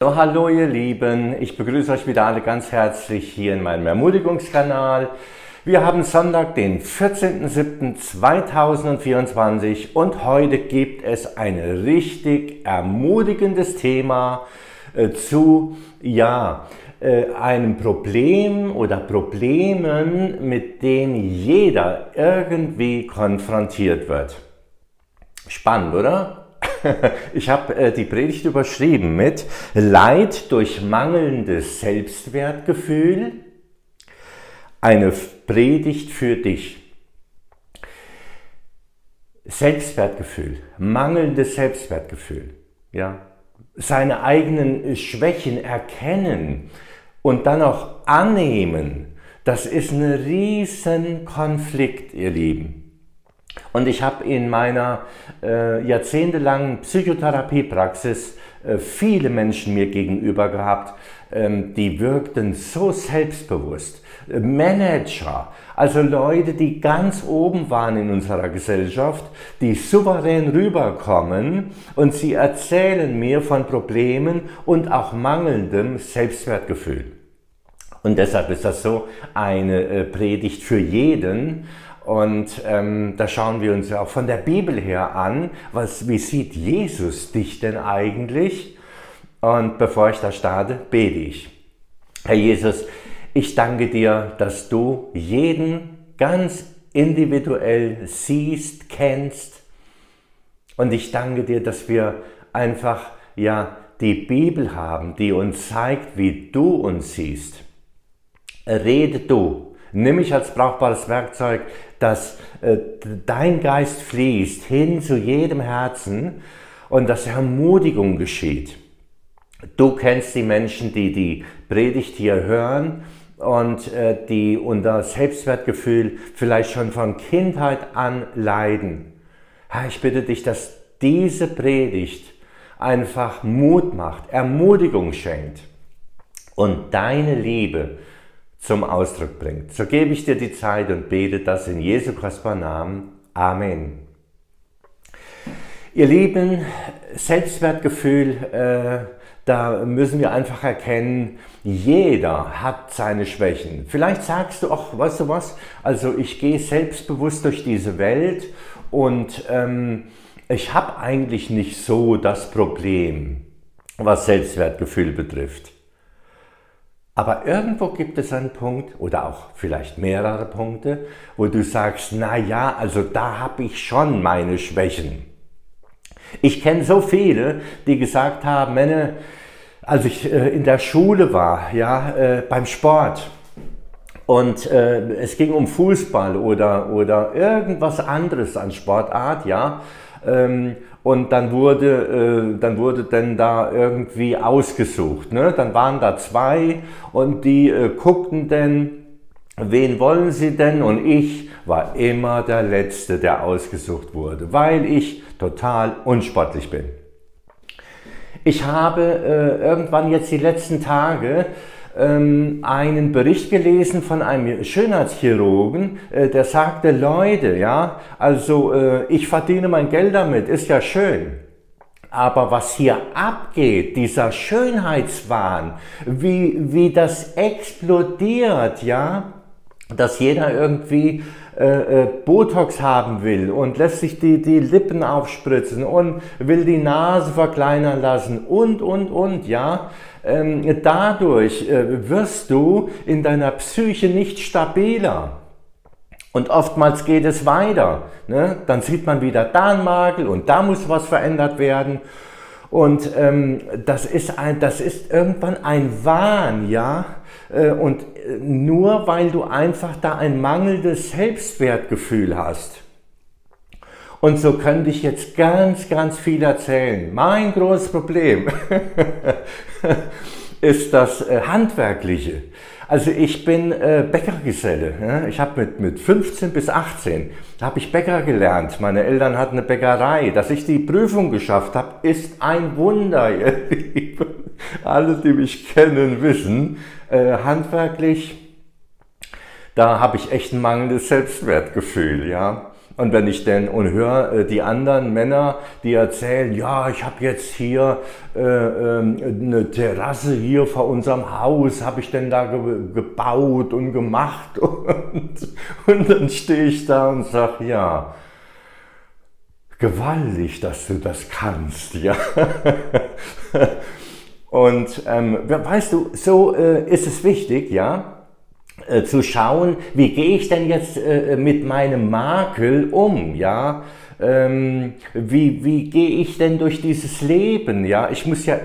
So, hallo ihr Lieben, ich begrüße euch wieder alle ganz herzlich hier in meinem Ermutigungskanal. Wir haben Sonntag, den 14.07.2024 und heute gibt es ein richtig ermutigendes Thema zu einem Problem oder Problemen, mit denen jeder irgendwie konfrontiert wird. Spannend, oder? Ich habe die Predigt überschrieben mit Leid durch mangelndes Selbstwertgefühl, eine Predigt für dich. Selbstwertgefühl, mangelndes Selbstwertgefühl, ja, seine eigenen Schwächen erkennen und dann auch annehmen, das ist ein riesen Konflikt, ihr Lieben. Und ich habe in meiner jahrzehntelangen Psychotherapiepraxis viele Menschen mir gegenüber gehabt, die wirkten so selbstbewusst. Manager, also Leute, die ganz oben waren in unserer Gesellschaft, die souverän rüberkommen und sie erzählen mir von Problemen und auch mangelndem Selbstwertgefühl. Und deshalb ist das so eine Predigt für jeden. Und da schauen wir uns ja auch von der Bibel her an, wie sieht Jesus dich denn eigentlich? Und bevor ich da starte, bete ich. Herr Jesus, ich danke dir, dass du jeden ganz individuell siehst, kennst. Und ich danke dir, dass wir einfach die Bibel haben, die uns zeigt, wie du uns siehst. Rede du, nimm mich als brauchbares Werkzeug, dass dein Geist fließt hin zu jedem Herzen und dass Ermutigung geschieht. Du kennst die Menschen, die die Predigt hier hören und die unter Selbstwertgefühl vielleicht schon von Kindheit an leiden. Herr, ich bitte dich, dass diese Predigt einfach Mut macht, Ermutigung schenkt und deine Liebe zum Ausdruck bringt. So gebe ich dir die Zeit und bete das in Jesu kostbaren Namen. Amen. Ihr Lieben, Selbstwertgefühl, da müssen wir einfach erkennen, jeder hat seine Schwächen. Vielleicht sagst du, ach, weißt du was, also ich gehe selbstbewusst durch diese Welt und ich habe eigentlich nicht so das Problem, was Selbstwertgefühl betrifft. Aber irgendwo gibt es einen Punkt oder auch vielleicht mehrere Punkte, wo du sagst, na ja, also da habe ich schon meine Schwächen. Ich kenne so viele, die gesagt haben, als ich in der Schule war, beim Sport und es ging um Fußball oder irgendwas anderes an Sportart, und dann wurde dann da irgendwie ausgesucht, ne? Dann waren da zwei und die guckten dann, wen wollen sie denn? Und ich war immer der Letzte, der ausgesucht wurde, weil ich total unsportlich bin. Ich habe irgendwann jetzt die letzten Tage einen Bericht gelesen von einem Schönheitschirurgen, der sagte, Leute, ich verdiene mein Geld damit, ist ja schön. Aber was hier abgeht, dieser Schönheitswahn, wie das explodiert, dass jeder irgendwie Botox haben will und lässt sich die Lippen aufspritzen und will die Nase verkleinern lassen und, dadurch wirst du in deiner Psyche nicht stabiler. Und oftmals geht es weiter. Ne? Dann sieht man wieder da einen Makel und da muss was verändert werden. Und das ist irgendwann ein Wahn, und nur weil du einfach da ein mangelndes Selbstwertgefühl hast. Und so könnte ich jetzt ganz, ganz viel erzählen. Mein großes Problem ist das Handwerkliche. Also ich bin Bäckergeselle. Ja? Ich habe mit 15 bis 18 habe ich Bäcker gelernt. Meine Eltern hatten eine Bäckerei. Dass ich die Prüfung geschafft habe, ist ein Wunder. Ihr Lieben. Alle, die mich kennen, wissen, handwerklich, da habe ich echt ein mangelndes Selbstwertgefühl. Ja? Und wenn ich denn und höre die anderen Männer, die erzählen, ja, ich habe jetzt hier eine Terrasse hier vor unserem Haus, habe ich denn da gebaut und gemacht. Und dann stehe ich da und sage, ja, gewaltig, dass du das kannst, ja. Und weißt du, so ist es wichtig, ja, zu schauen, wie gehe ich denn jetzt mit meinem Makel um, ja? Wie gehe ich denn durch dieses Leben, ja? Ich muss ja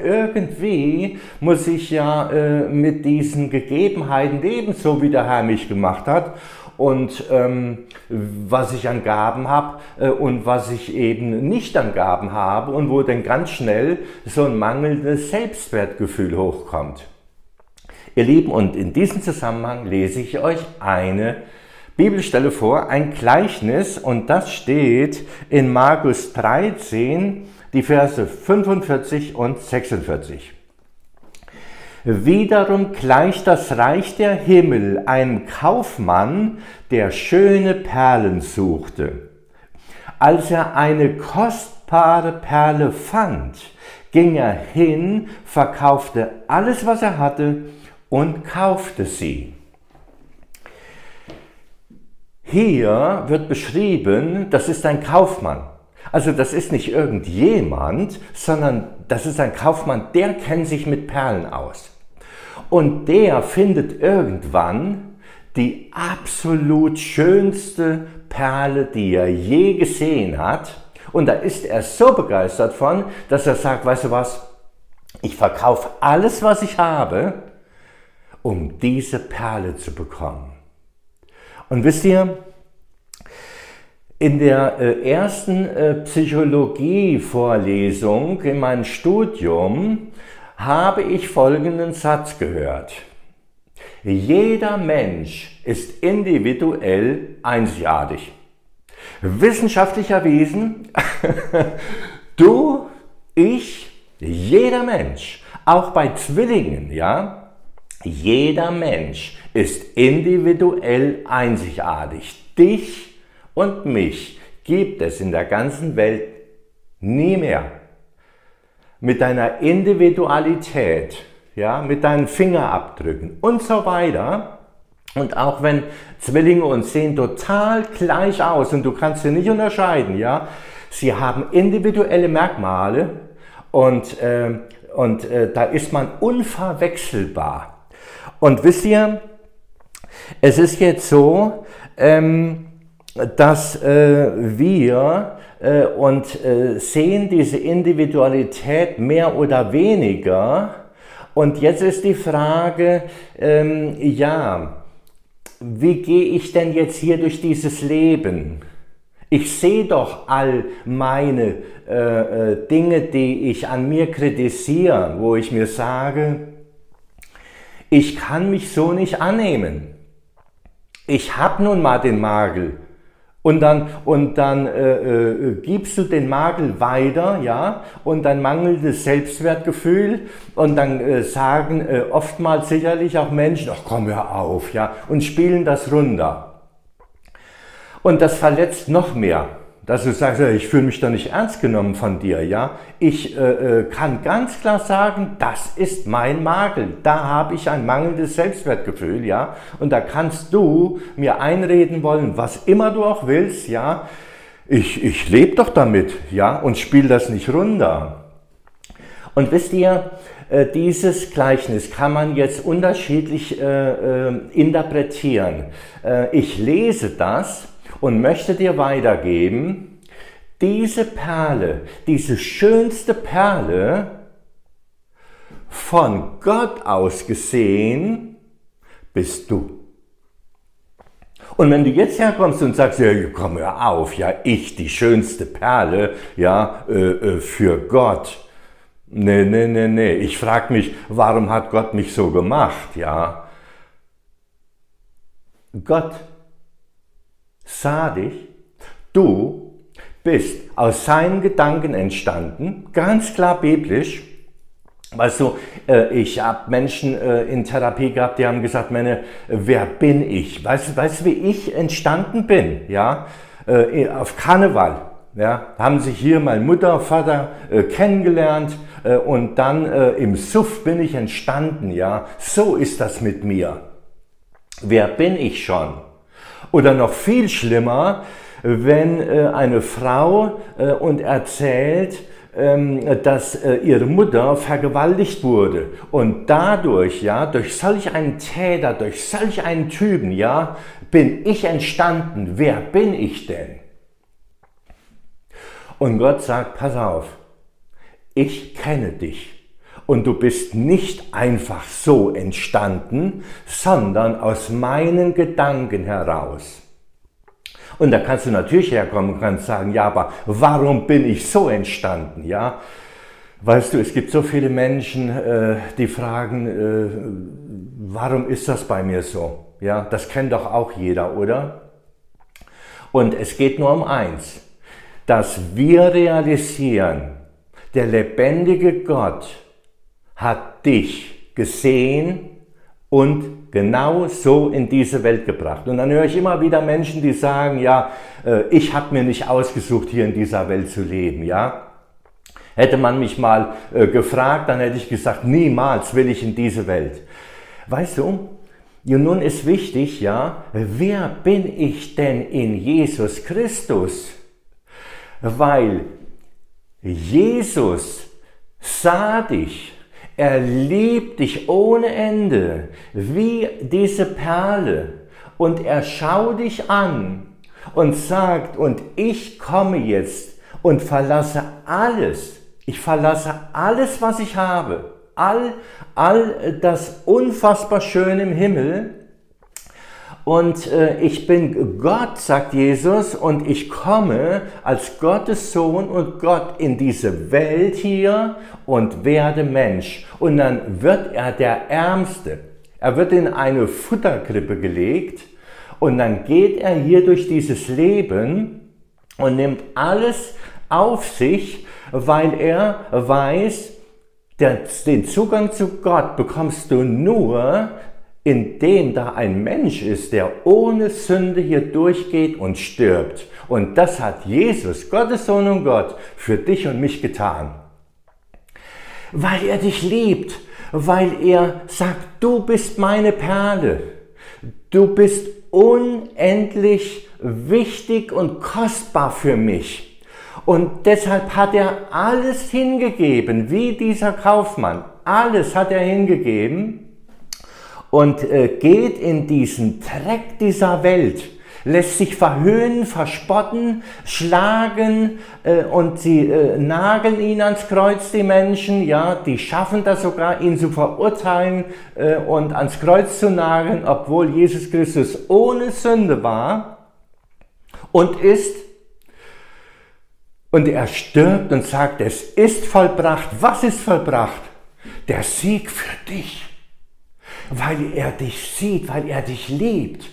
mit diesen Gegebenheiten leben, so wie der Herr mich gemacht hat. Und was ich an Gaben habe und was ich eben nicht an Gaben habe und wo dann ganz schnell so ein mangelndes Selbstwertgefühl hochkommt. Ihr Lieben, und in diesem Zusammenhang lese ich euch eine Bibelstelle vor, ein Gleichnis, und das steht in Markus 13, die Verse 45 und 46. Wiederum gleicht das Reich der Himmel einem Kaufmann, der schöne Perlen suchte. Als er eine kostbare Perle fand, ging er hin, verkaufte alles, was er hatte, und kaufte sie. Hier wird beschrieben, das ist ein Kaufmann. Also das ist nicht irgendjemand, sondern das ist ein Kaufmann, der kennt sich mit Perlen aus. Und der findet irgendwann die absolut schönste Perle, die er je gesehen hat. Und da ist er so begeistert von, dass er sagt, weißt du was, ich verkaufe alles, was ich habe, um diese Perle zu bekommen. Und wisst ihr, in der ersten Psychologie-Vorlesung in meinem Studium habe ich folgenden Satz gehört. Jeder Mensch ist individuell einzigartig. Wissenschaftlich erwiesen, du, ich, jeder Mensch, auch bei Zwillingen, ja, jeder Mensch ist individuell einzigartig. Dich und mich gibt es in der ganzen Welt nie mehr. Mit deiner Individualität, ja, mit deinen Fingerabdrücken und so weiter. Und auch wenn Zwillinge uns sehen total gleich aus und du kannst sie nicht unterscheiden, ja, sie haben individuelle Merkmale und da ist man unverwechselbar. Und wisst ihr, es ist jetzt so, dass wir sehen diese Individualität mehr oder weniger. Und jetzt ist die Frage, wie gehe ich denn jetzt hier durch dieses Leben? Ich sehe doch all meine Dinge, die ich an mir kritisiere, wo ich mir sage, ich kann mich so nicht annehmen. Ich habe nun mal den Makel. Und dann gibst du den Makel weiter, ja, und dann mangelndes Selbstwertgefühl und dann sagen oftmals sicherlich auch Menschen, ach komm, hör auf, ja, und spielen das runter. Und das verletzt noch mehr, dass du sagst, ich fühle mich doch nicht ernst genommen von dir, ja. Ich kann ganz klar sagen, das ist mein Makel. Da habe ich ein mangelndes Selbstwertgefühl, ja. Und da kannst du mir einreden wollen, was immer du auch willst, ja. Ich lebe doch damit, ja, und spiele das nicht runter. Und wisst ihr, dieses Gleichnis kann man jetzt unterschiedlich interpretieren. Ich lese das und möchte dir weitergeben, diese Perle, diese schönste Perle, von Gott aus gesehen, bist du. Und wenn du jetzt herkommst und sagst, ja, komm hör auf, ja, ich, die schönste Perle, ja, für Gott. Nee. Ich frage mich, warum hat Gott mich so gemacht, ja? Gott sah dich, du bist aus seinen Gedanken entstanden, ganz klar biblisch. Weißt du, ich habe Menschen in Therapie gehabt, die haben gesagt, wer bin ich? Weißt du, wie ich entstanden bin? Ja? auf Karneval. Ja, haben sich hier mein Mutter, Vater kennengelernt und dann im Suff bin ich entstanden. Ja, so ist das mit mir. Wer bin ich schon? Oder noch viel schlimmer, wenn eine Frau und erzählt, dass ihre Mutter vergewaltigt wurde und dadurch, ja, durch solch einen Täter, durch solch einen Typen, ja, bin ich entstanden. Wer bin ich denn? Und Gott sagt, pass auf, ich kenne dich und du bist nicht einfach so entstanden, sondern aus meinen Gedanken heraus. Und da kannst du natürlich herkommen und kannst sagen, ja, aber warum bin ich so entstanden? Ja, weißt du, es gibt so viele Menschen, die fragen, warum ist das bei mir so? Ja, das kennt doch auch jeder, oder? Und es geht nur um eins, dass wir realisieren, der lebendige Gott hat dich gesehen und genau so in diese Welt gebracht. Und dann höre ich immer wieder Menschen, die sagen, ja, ich habe mir nicht ausgesucht, hier in dieser Welt zu leben, ja. Hätte man mich mal gefragt, dann hätte ich gesagt, niemals will ich in diese Welt. Weißt du, ja, nun ist wichtig, ja, wer bin ich denn in Jesus Christus? Weil Jesus sah dich, er liebt dich ohne Ende, wie diese Perle. Und er schaut dich an und sagt, und ich komme jetzt und verlasse alles. Ich verlasse alles, was ich habe. All das unfassbar Schöne im Himmel. Und ich bin Gott, sagt Jesus, und ich komme als Gottes Sohn und Gott in diese Welt hier und werde Mensch. Und dann wird er der Ärmste. Er wird in eine Futterkrippe gelegt und dann geht er hier durch dieses Leben und nimmt alles auf sich, weil er weiß, den Zugang zu Gott bekommst du nur, indem da ein Mensch ist, der ohne Sünde hier durchgeht und stirbt. Und das hat Jesus, Gottes Sohn und Gott, für dich und mich getan. Weil er dich liebt, weil er sagt, du bist meine Perle, du bist unendlich wichtig und kostbar für mich. Und deshalb hat er alles hingegeben, wie dieser Kaufmann, alles hat er hingegeben, und geht in diesen Dreck dieser Welt, lässt sich verhöhnen, verspotten, schlagen und sie nageln ihn ans Kreuz, die Menschen, ja, die schaffen das sogar, ihn zu verurteilen und ans Kreuz zu nageln, obwohl Jesus Christus ohne Sünde war und ist. Und er stirbt und sagt, es ist vollbracht. Was ist vollbracht? Der Sieg für dich. Weil er dich sieht, weil er dich liebt.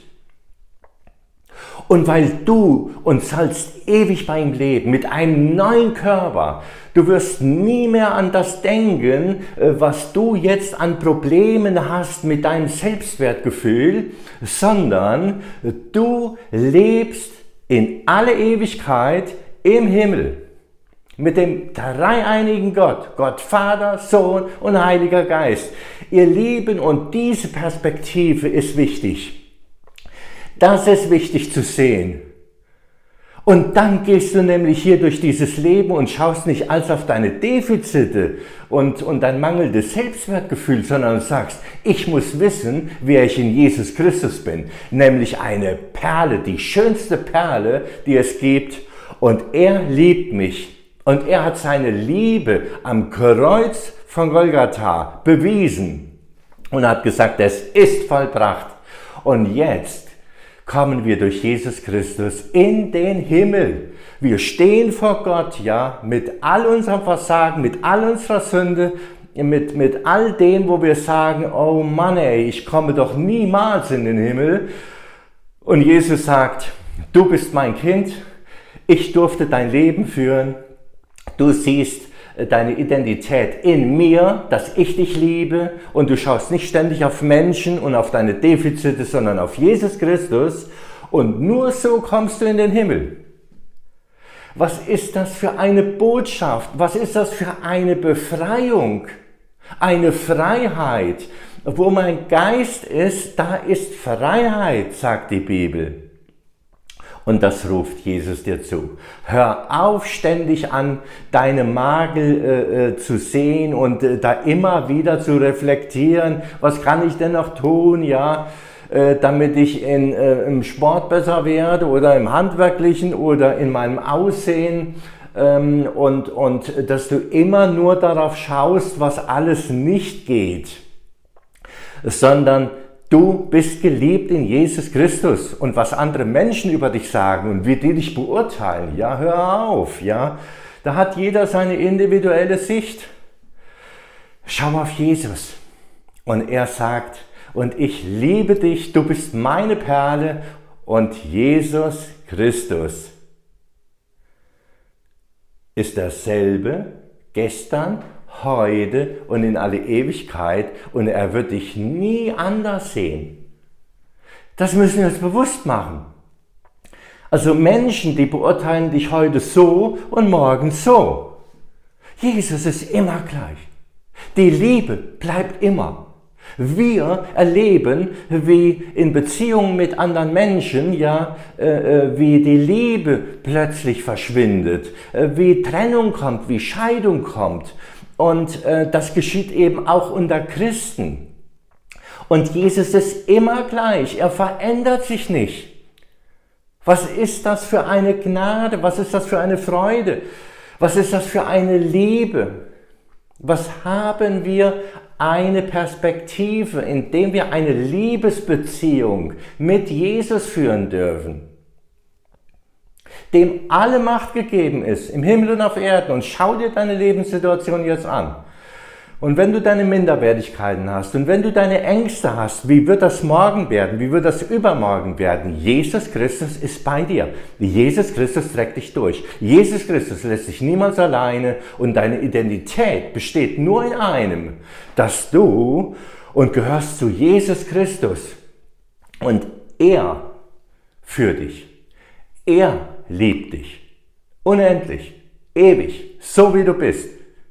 Und weil du und sollst ewig bei ihm leben, mit einem neuen Körper. Du wirst nie mehr an das denken, was du jetzt an Problemen hast mit deinem Selbstwertgefühl, sondern du lebst in alle Ewigkeit im Himmel. Mit dem dreieinigen Gott, Gott Vater, Sohn und Heiliger Geist. Ihr Lieben, und diese Perspektive ist wichtig. Das ist wichtig zu sehen. Und dann gehst du nämlich hier durch dieses Leben und schaust nicht alles auf deine Defizite und dein mangelndes Selbstwertgefühl, sondern sagst, ich muss wissen, wer ich in Jesus Christus bin. Nämlich eine Perle, die schönste Perle, die es gibt. Und er liebt mich. Und er hat seine Liebe am Kreuz von Golgatha bewiesen und hat gesagt, es ist vollbracht. Und jetzt kommen wir durch Jesus Christus in den Himmel. Wir stehen vor Gott, ja, mit all unserem Versagen, mit all unserer Sünde, mit all dem, wo wir sagen, oh Mann, ey, ich komme doch niemals in den Himmel. Und Jesus sagt, du bist mein Kind, ich durfte dein Leben führen. Du siehst deine Identität in mir, dass ich dich liebe, und du schaust nicht ständig auf Menschen und auf deine Defizite, sondern auf Jesus Christus, und nur so kommst du in den Himmel. Was ist das für eine Botschaft? Was ist das für eine Befreiung? Eine Freiheit. Wo mein Geist ist, da ist Freiheit, sagt die Bibel. Und das ruft Jesus dir zu. Hör auf, ständig an deine Makel zu sehen und da immer wieder zu reflektieren. Was kann ich denn noch tun, ja, damit ich im Sport besser werde oder im Handwerklichen oder in meinem Aussehen. Und dass du immer nur darauf schaust, was alles nicht geht, sondern du bist geliebt in Jesus Christus. Und was andere Menschen über dich sagen und wie die dich beurteilen, ja, hör auf, ja. Da hat jeder seine individuelle Sicht. Schau auf Jesus. Und er sagt, und ich liebe dich, du bist meine Perle und Jesus Christus ist derselbe gestern, heute und in alle Ewigkeit und er wird dich nie anders sehen. Das müssen wir uns bewusst machen. Also Menschen, die beurteilen dich heute so und morgen so. Jesus ist immer gleich. Die Liebe bleibt immer. Wir erleben, wie in Beziehungen mit anderen Menschen, ja, wie die Liebe plötzlich verschwindet, wie Trennung kommt, wie Scheidung kommt. Und das geschieht eben auch unter Christen. Und Jesus ist immer gleich, er verändert sich nicht. Was ist das für eine Gnade? Was ist das für eine Freude? Was ist das für eine Liebe? Was haben wir? Eine Perspektive, indem wir eine Liebesbeziehung mit Jesus führen dürfen, dem alle Macht gegeben ist, im Himmel und auf Erden. Und schau dir deine Lebenssituation jetzt an. Und wenn du deine Minderwertigkeiten hast und wenn du deine Ängste hast, wie wird das morgen werden, wie wird das übermorgen werden? Jesus Christus ist bei dir. Jesus Christus trägt dich durch. Jesus Christus lässt dich niemals alleine und deine Identität besteht nur in einem, dass du und gehörst zu Jesus Christus und er führt dich. Er liebt dich. Unendlich, ewig, so wie du bist.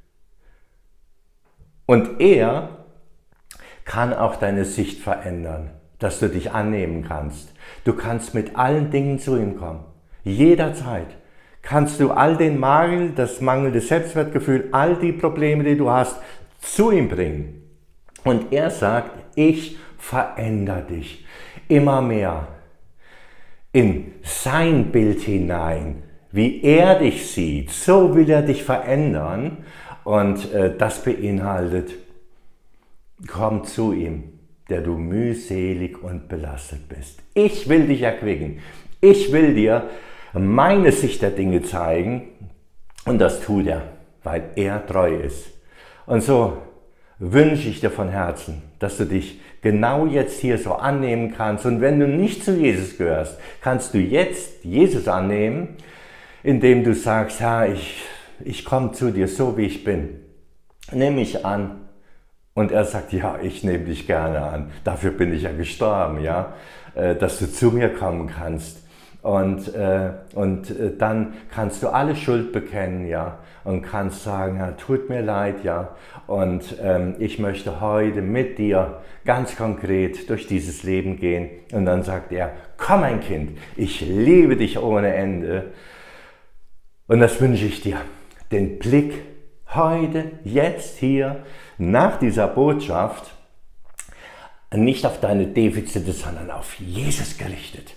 Und er kann auch deine Sicht verändern, dass du dich annehmen kannst. Du kannst mit allen Dingen zu ihm kommen. Jederzeit kannst du all den Mangel, das mangelnde Selbstwertgefühl, all die Probleme, die du hast, zu ihm bringen. Und er sagt, ich verändere dich immer mehr in sein Bild hinein. Wie er dich sieht, so will er dich verändern. Und das beinhaltet, komm zu ihm, der du mühselig und belastet bist. Ich will dich erquicken. Ich will dir meine Sicht der Dinge zeigen. Und das tut er, weil er treu ist. Und so wünsche ich dir von Herzen, dass du dich genau jetzt hier so annehmen kannst. Und wenn du nicht zu Jesus gehörst, kannst du jetzt Jesus annehmen, indem du sagst, Herr, ich komme zu dir, so wie ich bin. Nimm mich an. Und er sagt, ja, ich nehme dich gerne an. Dafür bin ich ja gestorben, ja, dass du zu mir kommen kannst. Und dann kannst du alle Schuld bekennen, ja, und kannst sagen, ja, tut mir leid, ja, und ich möchte heute mit dir ganz konkret durch dieses Leben gehen. Und dann sagt er, komm mein Kind, ich liebe dich ohne Ende. Und das wünsche ich dir. Den Blick heute, jetzt, hier, nach dieser Botschaft, nicht auf deine Defizite, sondern auf Jesus gerichtet.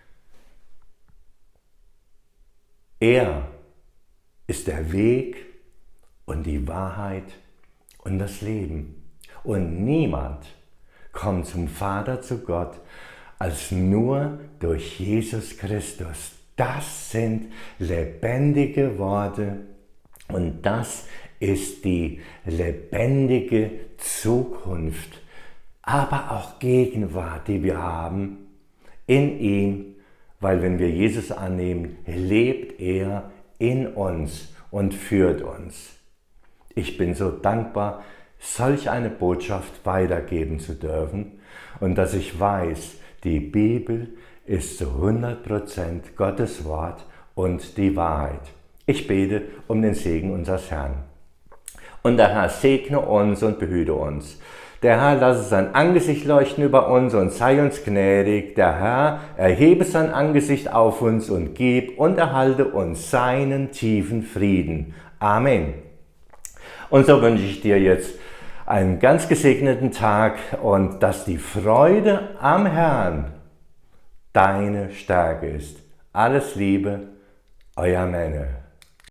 Er ist der Weg und die Wahrheit und das Leben. Und niemand kommt zum Vater, zu Gott, als nur durch Jesus Christus. Das sind lebendige Worte und das ist die lebendige Zukunft, aber auch Gegenwart, die wir haben in ihm, weil wenn wir Jesus annehmen, lebt er in uns und führt uns. Ich bin so dankbar, solch eine Botschaft weitergeben zu dürfen und dass ich weiß, die Bibel ist zu 100% Gottes Wort und die Wahrheit. Ich bete um den Segen unseres Herrn. Und der Herr segne uns und behüte uns. Der Herr lasse sein Angesicht leuchten über uns und sei uns gnädig. Der Herr erhebe sein Angesicht auf uns und gib und erhalte uns seinen tiefen Frieden. Amen. Und so wünsche ich dir jetzt einen ganz gesegneten Tag und dass die Freude am Herrn deine Stärke ist. Alles Liebe, euer Männer.